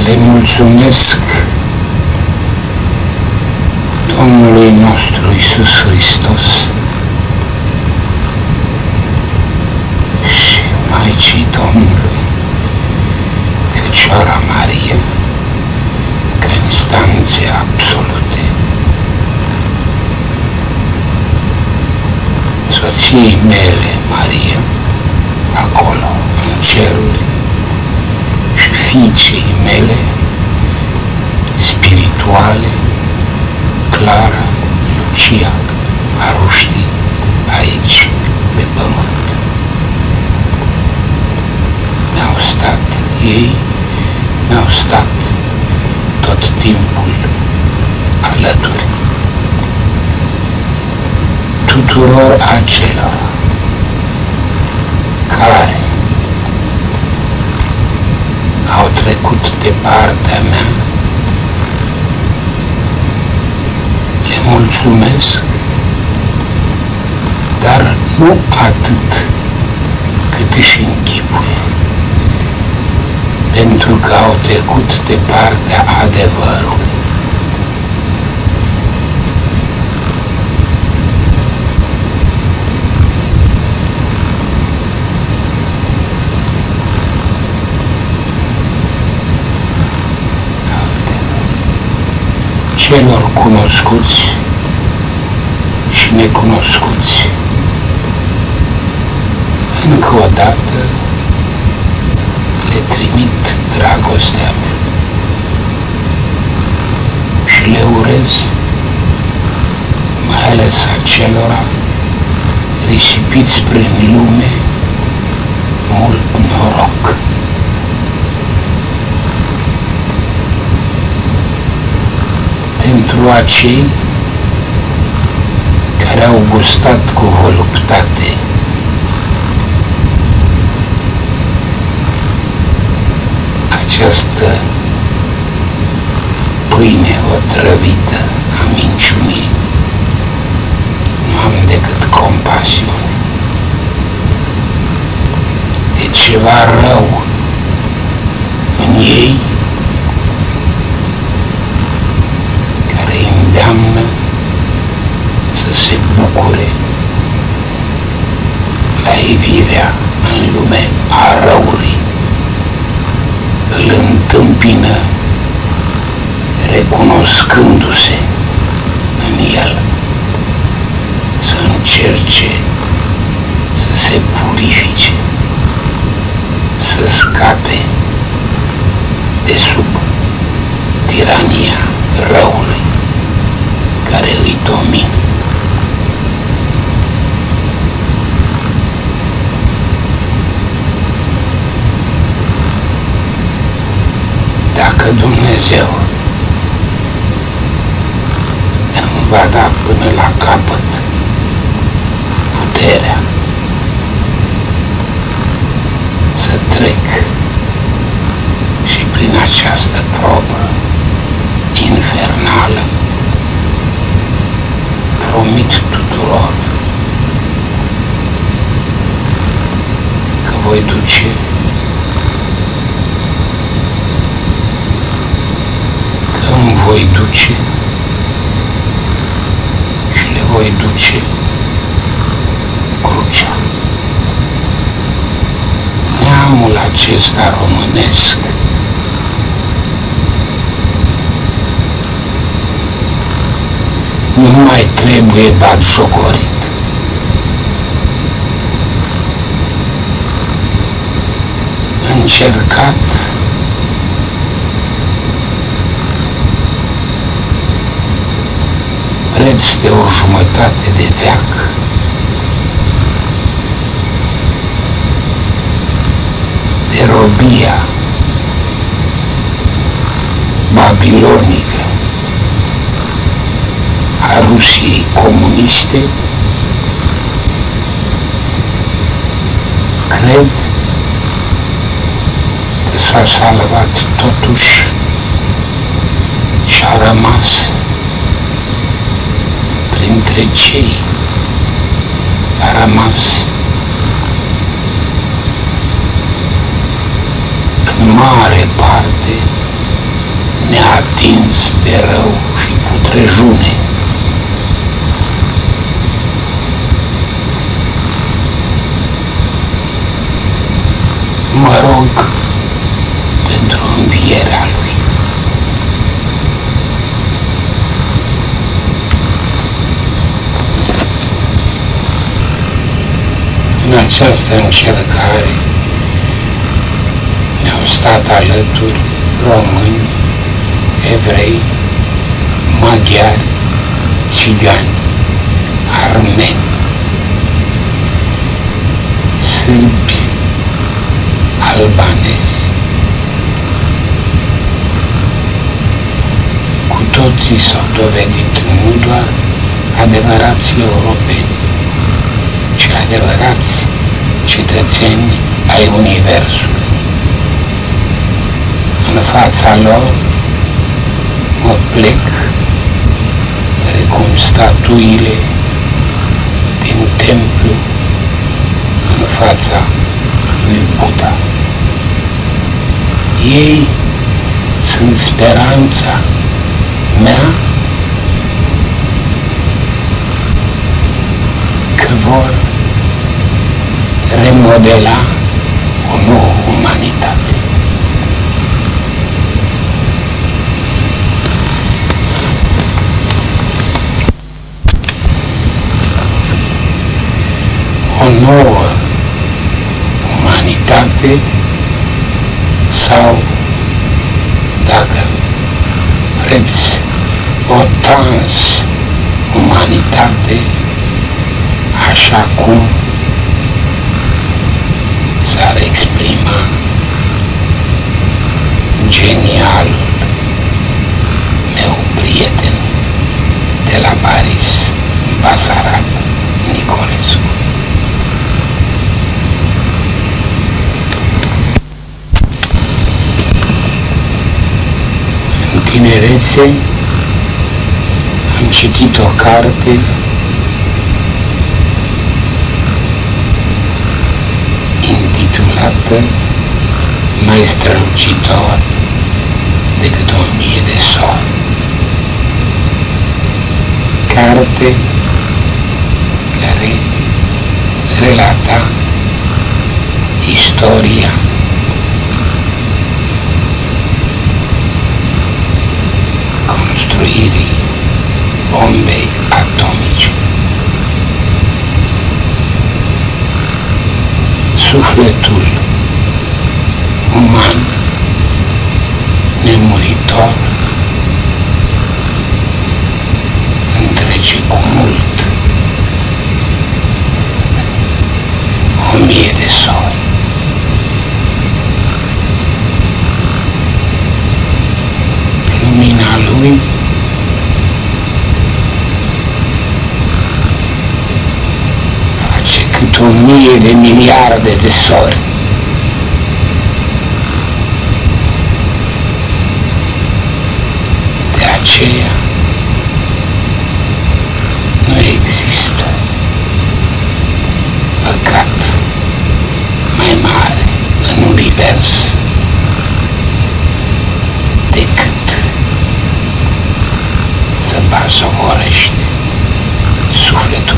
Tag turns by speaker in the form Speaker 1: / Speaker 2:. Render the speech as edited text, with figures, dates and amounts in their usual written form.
Speaker 1: Le mulțumesc Domnului nostru Iisus Hristos și Maicii Domnului, Fecioara Maria, ca instanțe absolute, soției mele, Maria, acolo, în ceruri, și fiicei mele spirituale, Clara, Lucia, Aruștii, aici, pe pământ. Mi-au stat tot timpul alături. Tuturor acelor care au trecut de partea mea, le mulțumesc, dar nu atât cât își închipuie, pentru că au trecut de partea adevărului. Celor cunoscuți și necunoscuți, încă o dată le trimit dragostea mea și le urez, mai ales acelora risipiți prin lume, mult noroc. Pentru acei care au gustat cu voluptate această pâine otrăvită a minciunii, nu am decât compasiune. E ceva rău în ei care îi îndeamnă să se bucure la ivirea în lume a răului. Îl întâmpină recunoscându-se în el, să încerce să se purifice, să scape de sub tirania răului care îi domină. Dacă Dumnezeu îmi va da până la capăt puterea să trec și prin această probă infernală, promit tuturor că voi duce îmi voi duce și le voi duce crucea. Neamul acesta românesc nu mai trebuie batjocorit. Încercat preț de o jumătate de veac, de robia babilonică a Rusiei comuniste, cred că s-a salvat totuși și a rămas printre cei, a rămas în mare parte atins de rău și putrejune. Mă rog pentru învierea lui. În această încercare ne-au stat alături români, evrei, maghiari, țigani, armeni, sârbi, albanezi. Cu toții s-au dovedit nu doar adevărați europeni, ci adevărați cetățeni ai Universului. În fața lor mă plec precum statuile din templu în fața lui Buddha. Ei sunt speranța mea că vor remodela o nouă umanitate. O nouă umanitate sau, dacă vreți, o transumanitate, așa cum s-ar exprima genialul meu prieten de la Paris, Basarab Nicolescu. În tinerețe am citit o carte intitulată Mai strălucitor decât 1000 de sori. Carte care relata istoria construirii bombei atomice. Sufletul uman nemuritor întrece cu mult 1000 de sori. Lumina lui face cât 1000 de miliarde de sori. De aceea nu există păcat mai mare în univers decât să bazocorești sufletul